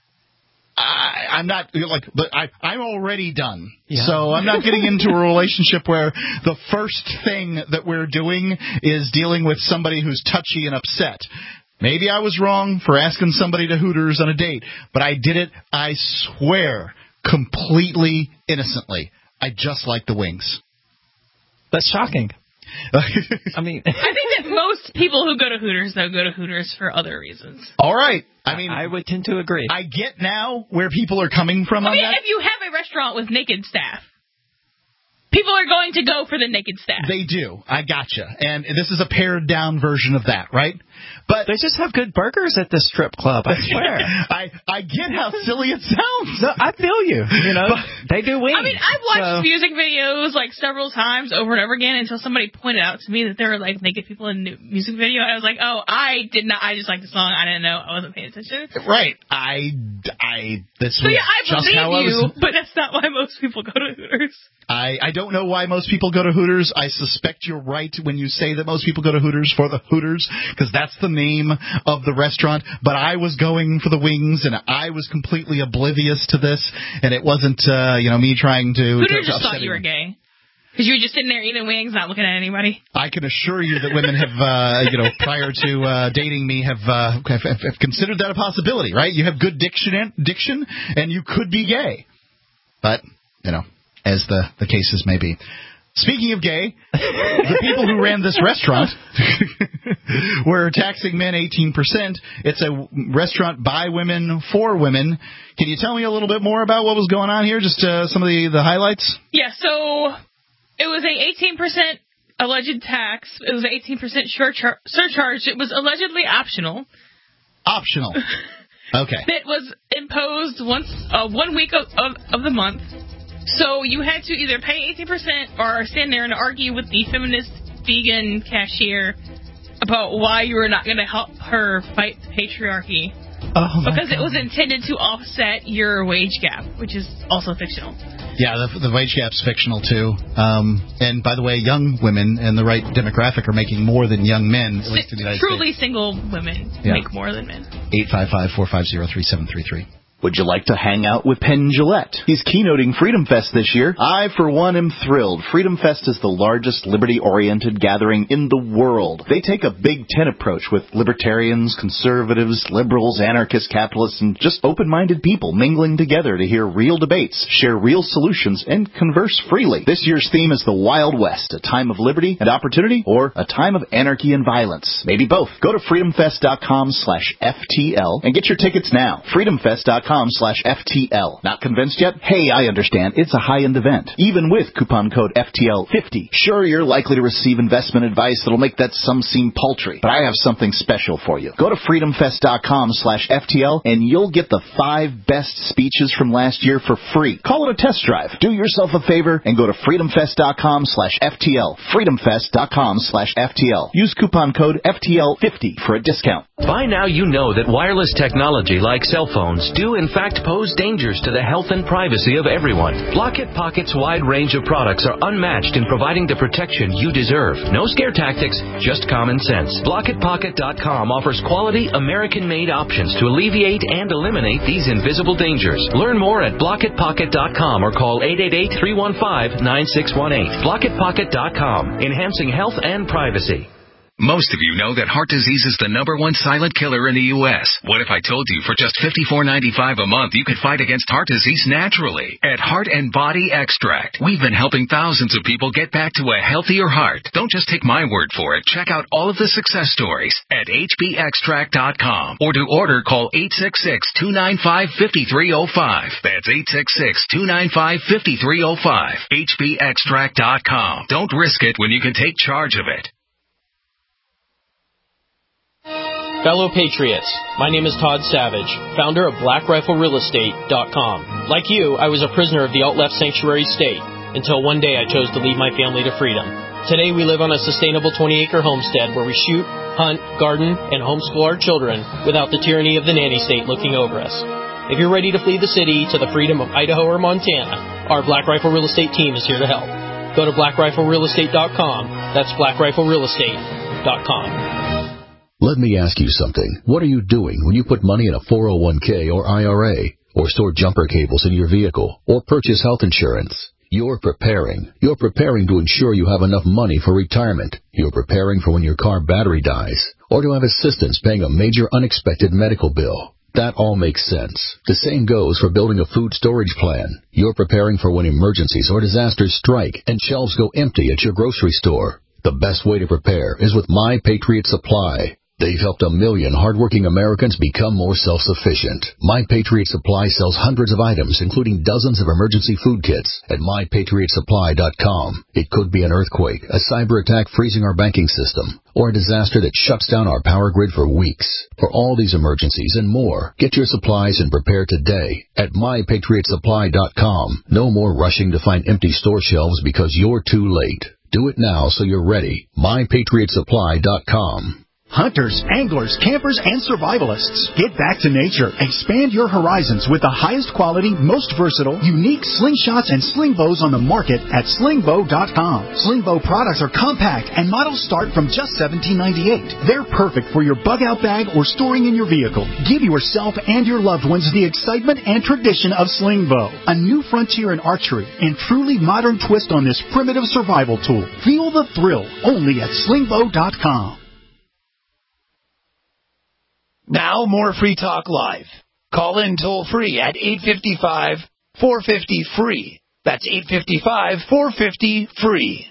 I, I'm not, like, I, I'm already done. Yeah. So I'm not getting into a relationship where the first thing that we're doing is dealing with somebody who's touchy and upset. Maybe I was wrong for asking somebody to Hooters on a date, but I did it, I swear, completely innocently. I just like the wings. That's shocking. I mean, I think that most people who go to Hooters, though, go to Hooters for other reasons. All right. I mean, I would tend to agree. I get now where people are coming from I on mean, that. if you have a restaurant with naked staff, people are going to go for the naked staff. They do. I gotcha. And this is a pared down version of that, right? But they just have good burgers at this strip club, I swear. I, I get how silly it sounds. No, I feel you. You know, but, they do wings. I mean, I've watched so. music videos like several times over and over again until somebody pointed out to me that there were like naked people in the music video. And I was like, oh, I did not. I just liked the song. I didn't know. I wasn't paying attention. Right. I, I, this so was yeah, I just believe how I was. you, but that's not why most people go to Hooters. I, I don't know why most people go to Hooters. I suspect you're right when you say that most people go to Hooters for the Hooters, because that's the name of the restaurant. But I was going for the wings, and I was completely oblivious to this, and it wasn't, uh, you know, me trying to. Hooters to just thought you were gay. Because you were just sitting there eating wings, not looking at anybody. I can assure you that women have, uh, you know, prior to uh, dating me, have, uh, have have considered that a possibility, right? You have good diction, diction, and you could be gay. But, you know, as the, the cases may be. Speaking of gay, the people who ran this restaurant were taxing men eighteen percent. It's a restaurant by women, for women. Can you tell me a little bit more about what was going on here? Just uh, some of the, the highlights? Yeah, so it was a eighteen percent alleged tax. It was an eighteen percent surcharge. It was allegedly optional. Optional. Okay. It was imposed once uh, one week of, of, of the month. So you had to either pay eighteen percent or stand there and argue with the feminist vegan cashier about why you were not going to help her fight the patriarchy. Oh because God. It was intended to offset your wage gap, which is also fictional. Yeah, the, the wage gap's fictional, too. Um, and, by the way, young women in the right demographic are making more than young men, at least in the United Truly States. single women yeah. make more than men. eight five five, four five zero, three seven three three. Would you like to hang out with Penn Jillette? He's keynoting Freedom Fest this year. I, for one, am thrilled. Freedom Fest is the largest liberty-oriented gathering in the world. They take a Big Ten approach with libertarians, conservatives, liberals, anarchists, capitalists, and just open-minded people mingling together to hear real debates, share real solutions, and converse freely. This year's theme is the Wild West, a time of liberty and opportunity, or a time of anarchy and violence. Maybe both. Go to freedomfest.com slash FTL and get your tickets now. freedomfest.com slash FTL. Not convinced yet? Hey, I understand. It's a high-end event. Even with coupon code F T L fifty. Sure, you're likely to receive investment advice that'll make that sum seem paltry, but I have something special for you. Go to freedomfest.com slash FTL and you'll get the five best speeches from last year for free. Call it a test drive. Do yourself a favor and go to freedomfest.com slash FTL. freedomfest.com slash FTL. Use coupon code F T L fifty for a discount. By now you know that wireless technology like cell phones do in fact pose dangers to the health and privacy of everyone. Blockit Pocket's wide range of products are unmatched in providing the protection you deserve. No scare tactics, just common sense. Blockit Pocket dot com offers quality American-made options to alleviate and eliminate these invisible dangers. Learn more at Blockit Pocket dot com or call eight eight eight, three one five, nine six one eight. Blockit Pocket dot com, enhancing health and privacy. Most of you know that heart disease is the number one silent killer in the U S What if I told you for just fifty-four ninety-five a month you could fight against heart disease naturally? At Heart and Body Extract, we've been helping thousands of people get back to a healthier heart. Don't just take my word for it. Check out all of the success stories at H B extract dot com or to order call eight six six, two nine five, five three zero five. That's eight six six, two nine five, five three zero five. H B extract dot com. Don't risk it when you can take charge of it. Fellow Patriots, my name is Todd Savage, founder of Black Rifle Real Estate dot com. Like you, I was a prisoner of the alt-left sanctuary state until one day I chose to lead my family to freedom. Today we live on a sustainable twenty acre homestead where we shoot, hunt, garden, and homeschool our children without the tyranny of the nanny state looking over us. If you're ready to flee the city to the freedom of Idaho or Montana, our Black Rifle Real Estate team is here to help. Go to black rifle real estate dot com. That's black rifle real estate dot com. Let me ask you something. What are you doing when you put money in a four oh one k or I R A, or store jumper cables in your vehicle, or purchase health insurance? You're preparing. You're preparing to ensure you have enough money for retirement. You're preparing for when your car battery dies, or to have assistance paying a major unexpected medical bill. That all makes sense. The same goes for building a food storage plan. You're preparing for when emergencies or disasters strike and shelves go empty at your grocery store. The best way to prepare is with My Patriot Supply. They've helped a million hardworking Americans become more self-sufficient. My Patriot Supply sells hundreds of items, including dozens of emergency food kits at my patriot supply dot com. It could be an earthquake, a cyber attack freezing our banking system, or a disaster that shuts down our power grid for weeks. For all these emergencies and more, get your supplies and prepare today at my patriot supply dot com. No more rushing to find empty store shelves because you're too late. Do it now so you're ready. my patriot supply dot com. Hunters, anglers, campers, and survivalists, get back to nature. Expand your horizons with the highest quality, most versatile, unique slingshots and sling bows on the market at sling bow dot com. Sling bow products are compact and models start from just seventeen ninety-eight. They're perfect for your bug out bag or storing in your vehicle. Give yourself and your loved ones the excitement and tradition of sling bow, a new frontier in archery and truly modern twist on this primitive survival tool. Feel the thrill only at sling bow dot com. Now more Free Talk Live. Call in toll free at eight five five, four five zero, free. That's eight five five, four five zero, free.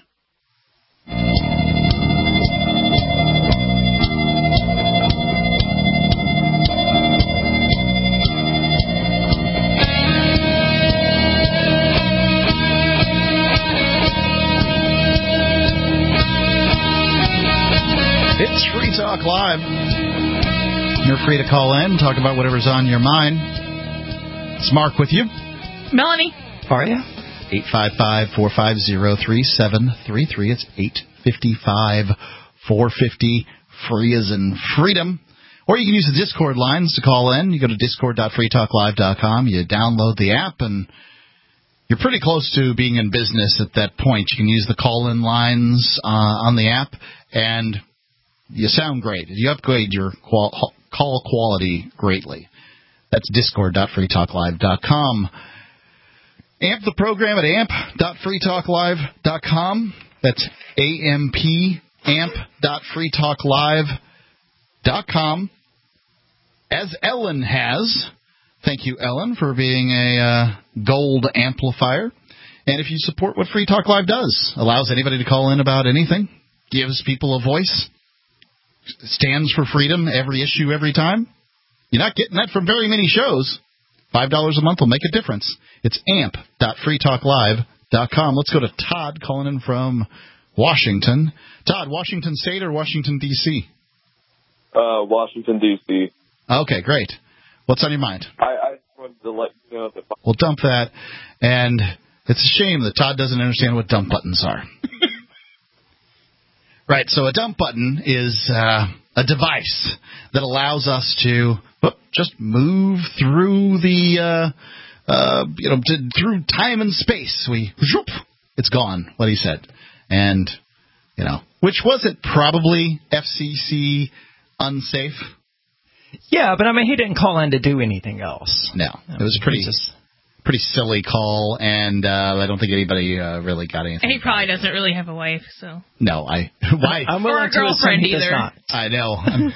It's Free Talk Live. You're free to call in, talk about whatever's on your mind. It's Mark with you. Melanie. How are you? eight five five, four five zero, three seven three three. It's eight five five, four five zero, free as in freedom. Or you can use the Discord lines to call in. You go to discord dot free talk live dot com. You download the app, and you're pretty close to being in business at that point. You can use the call-in lines uh, on the app, and you sound great. You upgrade your qual- call quality greatly. That's discord dot free talk live dot com. Amp the program at amp dot free talk live dot com. That's A M P, amp dot free talk live dot com. As Ellen has, thank you, Ellen, for being a uh, gold amplifier. And if you support what Free Talk Live does, allows anybody to call in about anything, gives people a voice, stands for freedom every issue, every time. You're not getting that from very many shows. five dollars a month will make a difference. It's amp dot free talk live dot com. Let's go to Todd calling in from Washington. Todd, Washington State or Washington, D C? Uh, Washington, D C. Okay, great. What's on your mind? I, I just wanted to let you know that... We'll dump that. And it's a shame that Todd doesn't understand what dump buttons are. Right, so a dump button is uh, a device that allows us to whoop, just move through the, uh, uh, you know, to, through time and space. We, whoop, it's gone, what he said. And, you know, which wasn't probably F C C unsafe. Yeah, but I mean, he didn't call in to do anything else. No, it was pretty... Just, pretty silly call, and uh, I don't think anybody uh, really got anything. And he probably doesn't really have a wife, so. No, I. Why? I'm or a girlfriend either. Not. I know.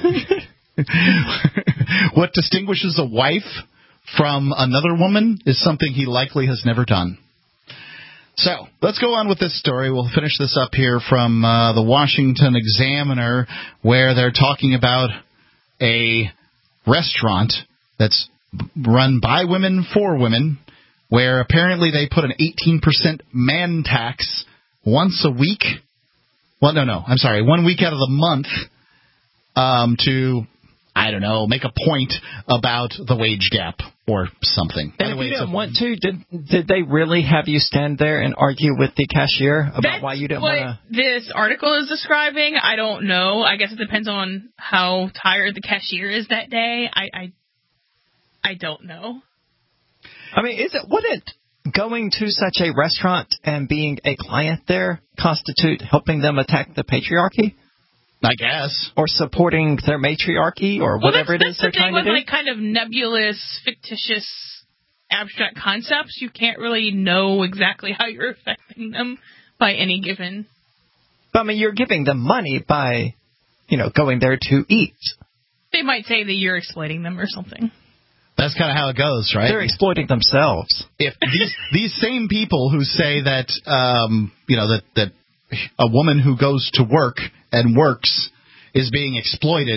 What distinguishes a wife from another woman is something he likely has never done. So let's go on with this story. We'll finish this up here from uh, the Washington Examiner, where they're talking about a restaurant that's run by women for women, where apparently they put an eighteen percent man tax once a week. Well, no, no, I'm sorry, one week out of the month um, to I don't know, make a point about the wage gap or something. And if you didn't want to, did did they really have you stand there and argue with the cashier about That's why you didn't what want to? This article is describing. I don't know. I guess it depends on how tired the cashier is that day. I I, I don't know. I mean, is it wouldn't going to such a restaurant and being a client there constitute helping them attack the patriarchy? I guess. Or supporting their matriarchy or well, whatever that's, it is that's they're the trying to thing do? with, like, kind of nebulous, fictitious, abstract concepts. You can't really know exactly how you're affecting them by any given. But, I mean, you're giving them money by, you know, going there to eat. They might say that you're exploiting them or something. That's kind of how it goes, right? They're exploiting themselves. If these these same people who say that, um, you know, that, that a woman who goes to work and works is being exploited.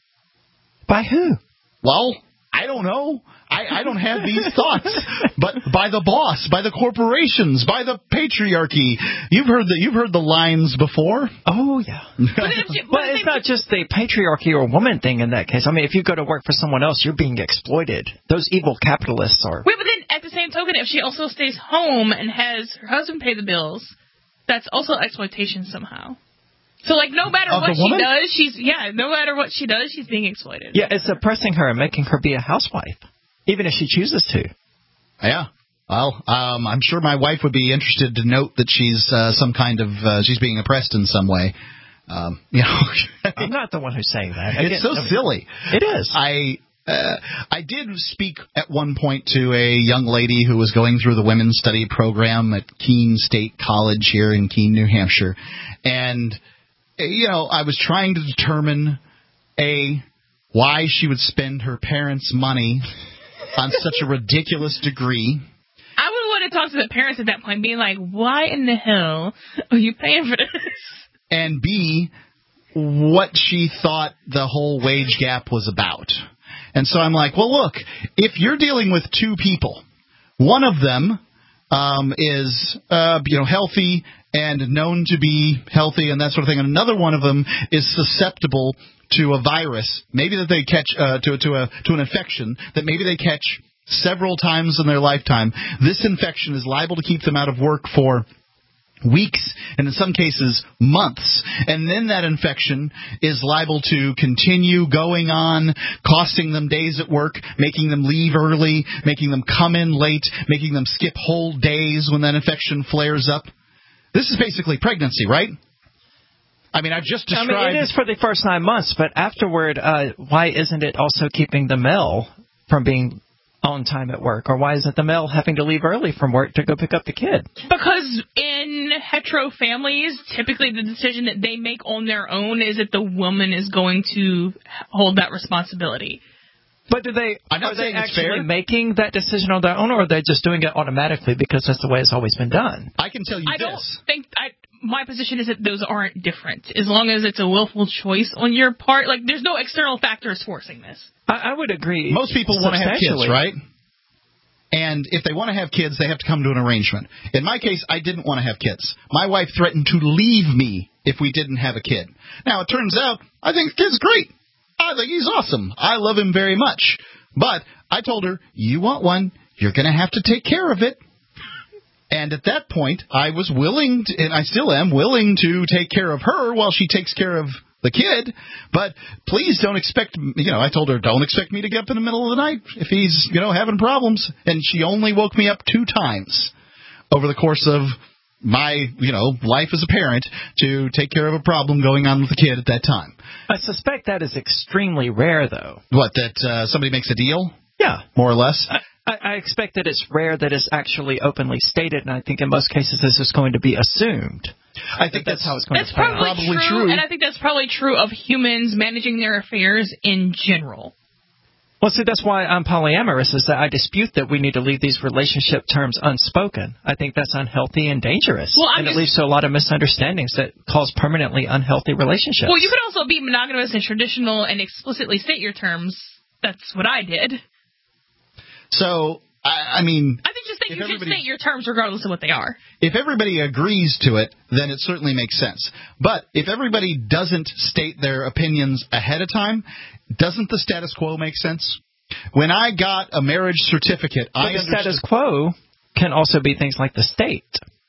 By who? Well, I don't know. I, I don't have these thoughts. But by the boss, by the corporations, by the patriarchy. You've heard the you've heard the lines before. Oh yeah. But, if you, But it's not just the patriarchy or woman thing in that case. I mean, if you go to work for someone else, you're being exploited. Those evil capitalists are. Wait, but then at the same token, if she also stays home and has her husband pay the bills, that's also exploitation somehow. So, like, no matter Of what the she woman? does, she's, yeah, no matter what she does, she's being exploited. Yeah, it's oppressing her and making her be a housewife, even if she chooses to. Yeah. Well, um, I'm sure my wife would be interested to note that she's uh, some kind of uh, she's being oppressed in some way. Um, you know, I'm not the one who's saying that. It's Again, so I mean, silly. It is. I uh, I did speak at one point to a young lady who was going through the women's study program at Keene State College here in Keene, New Hampshire, and you know, I was trying to determine a why she would spend her parents' money on such a ridiculous degree. I would want to talk to the parents at that point, being like, why in the hell are you paying for this? And B, what she thought the whole wage gap was about. And so I'm like, well, look, if you're dealing with two people, one of them um, is, uh, you know, healthy and known to be healthy and that sort of thing, and another one of them is susceptible to a virus, maybe that they catch uh, to to a to an infection that maybe they catch several times in their lifetime. This infection is liable to keep them out of work for weeks, and in some cases months, and then that infection is liable to continue going on, costing them days at work, making them leave early, making them come in late, making them skip whole days when that infection flares up. This is basically pregnancy, right? I mean, I've just described... I mean, it is for the first nine months, but afterward, uh, why isn't it also keeping the male from being on time at work? Or why isn't the male having to leave early from work to go pick up the kid? Because in hetero families, typically the decision that they make on their own is that the woman is going to hold that responsibility. But do they, I'm not are they saying it's actually fair. making that decision on their own, or are they just doing it automatically because that's the way it's always been done? I can tell you I this. don't think I, my position is that those aren't different. As long as it's a willful choice on your part, like there's no external factors forcing this. I, I would agree. Most people want to have kids, substantially. right? And if they want to have kids, they have to come to an arrangement. In my case, I didn't want to have kids. My wife threatened to leave me if we didn't have a kid. Now, it turns out I think the kid's great. I think he's awesome. I love him very much. But I told her, you want one, you're going to have to take care of it. And at that point, I was willing, to, and I still am, willing to take care of her while she takes care of the kid. But please don't expect, you know, I told her, don't expect me to get up in the middle of the night if he's, you know, having problems. And she only woke me up two times over the course of my, you know, life as a parent to take care of a problem going on with the kid at that time. I suspect that is extremely rare, though. What, that uh, somebody makes a deal? Yeah. More or less? I, I expect that it's rare that it's actually openly stated, and I think in most cases this is going to be assumed. I think that that's, that's how it's going That's to play probably, out. Probably true, true. and I think that's probably true of humans managing their affairs in general. Well, see, that's why I'm polyamorous, is that I dispute that we need to leave these relationship terms unspoken. I think that's unhealthy and dangerous. Well, I'm and it just- leads to a lot of misunderstandings that cause permanently unhealthy relationships. Well, you could also be monogamous and traditional and explicitly state your terms. That's what I did. So, I, I mean... I think just think you should state your terms regardless of what they are. If everybody agrees to it, then it certainly makes sense. But if everybody doesn't state their opinions ahead of time, doesn't the status quo make sense? When I got a marriage certificate, but I the understood... status quo can also be things like the state.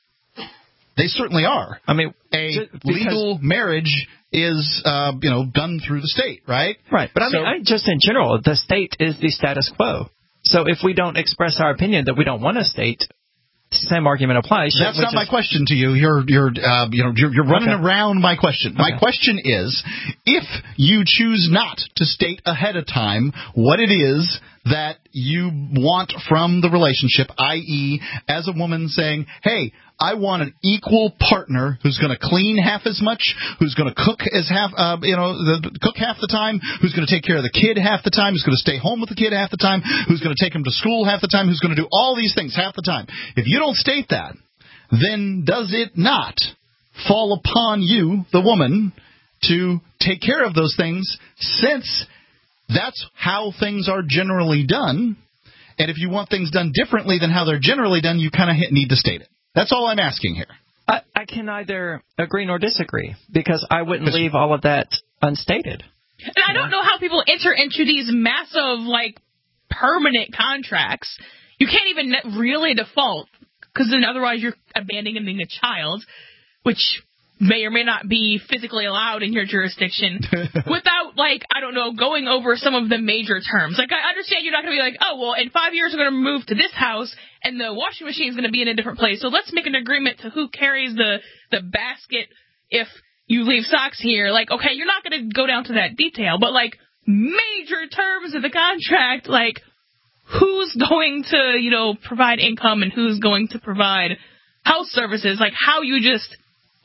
They certainly are. I mean, a legal marriage is, uh, you know, done through the state, right? Right. But I so, mean, I, just in general, the state is the status quo. So if we don't express our opinion that we don't want a state, the same argument applies. That's not just... my question to you. You're, you're, uh, you know, you're, you're running okay. around my question. My okay. question is, if you choose not to state ahead of time what it is that you want from the relationship, that is, as a woman saying, hey, I want an equal partner who's going to clean half as much, who's going to cook as half, uh, you know, the, cook half the time, who's going to take care of the kid half the time, who's going to stay home with the kid half the time, who's going to take him to school half the time, who's going to do all these things half the time. If you don't state that, then does it not fall upon you, the woman, to take care of those things, since that's how things are generally done? And if you want things done differently than how they're generally done, you kind of need to state it. That's all I'm asking here. I, I can neither agree nor disagree, because I wouldn't leave all of that unstated. And I don't know how people enter into these massive, like, permanent contracts. You can't even really default, because then otherwise you're abandoning a child, which may or may not be physically allowed in your jurisdiction, without, like, I don't know, going over some of the major terms. Like, I understand you're not going to be like, oh, well, in five years we're going to move to this house, and the washing machine is going to be in a different place, so let's make an agreement to who carries the, the basket if you leave socks here. Like, okay, you're not going to go down to that detail, but, like, major terms of the contract, like, who's going to, you know, provide income and who's going to provide health services, like, how you just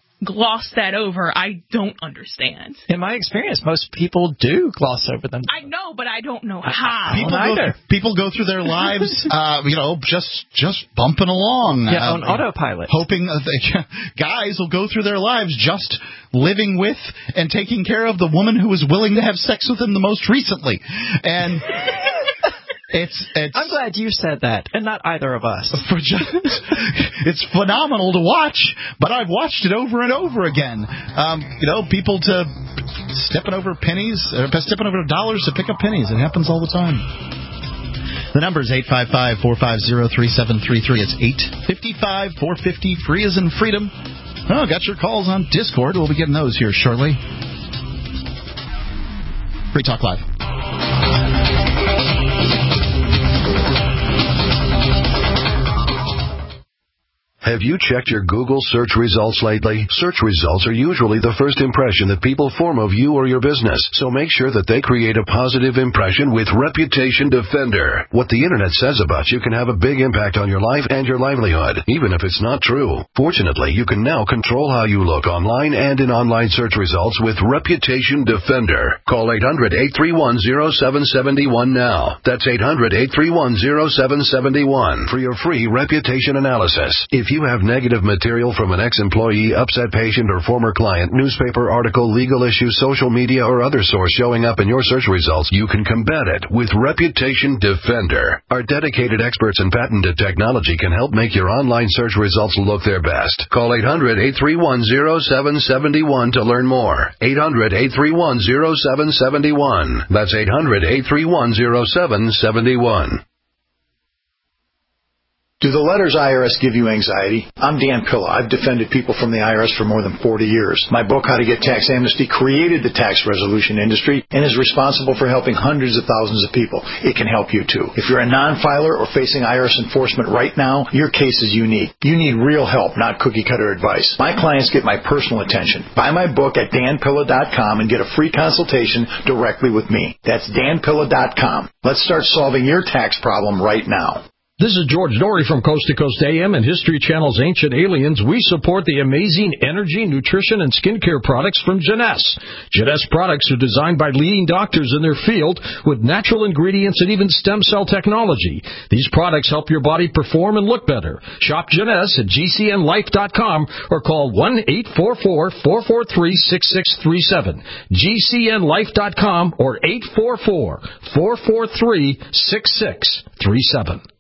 gloss that over, I don't understand. In my experience, most people do gloss over them. I know, but I don't know how. People go, people go through their lives, uh, you know, just just bumping along. Yeah, uh, on autopilot. Hoping that they, guys will go through their lives just living with and taking care of the woman who was willing to have sex with them the most recently. And... It's, it's. I'm glad you said that, and not either of us. For just, it's phenomenal to watch, but I've watched it over and over again. Um, you know, people to stepping over pennies, or stepping over dollars to pick up pennies. It happens all the time. The number is eight five five, four five zero, three seven three three. It's eight five five, four five zero, free as in freedom. Oh, got your calls on Discord. We'll be getting those here shortly. Free Talk Live. Have you checked your Google search results lately? Search results are usually the first impression that people form of you or your business, so make sure that they create a positive impression with Reputation Defender. What the internet says about you can have a big impact on your life and your livelihood, even if it's not true. Fortunately, you can now control how you look online and in online search results with Reputation Defender. Call eight hundred, eight three one, zero seven seven one now. That's eight hundred, eight three one, zero seven seven one for your free reputation analysis. If you have negative material from an ex-employee, upset patient, or former client, newspaper article, legal issue, social media, or other source showing up in your search results, you can combat it with Reputation Defender. Our dedicated experts in patented technology can help make your online search results look their best. Call eight hundred, eight three one, zero seven seven one to learn more. eight hundred, eight three one, zero seven seven one. That's eight hundred, eight three one, zero seven seven one. Do the letters I R S give you anxiety? I'm Dan Pilla. I've defended people from the I R S for more than forty years. My book, How to Get Tax Amnesty, created the tax resolution industry and is responsible for helping hundreds of thousands of people. It can help you, too. If you're a non-filer or facing I R S enforcement right now, your case is unique. You need real help, not cookie-cutter advice. My clients get my personal attention. Buy my book at dan pilla dot com and get a free consultation directly with me. That's dan pilla dot com. Let's start solving your tax problem right now. This is George Dory from Coast to Coast A M and History Channel's Ancient Aliens. We support the amazing energy, nutrition, and skincare products from Jeunesse. Jeunesse products are designed by leading doctors in their field with natural ingredients and even stem cell technology. These products help your body perform and look better. Shop Jeunesse at G C N life dot com or call one eight four four, four four three, six six three seven. G C N life dot com or eight four four, four four three, six six three seven.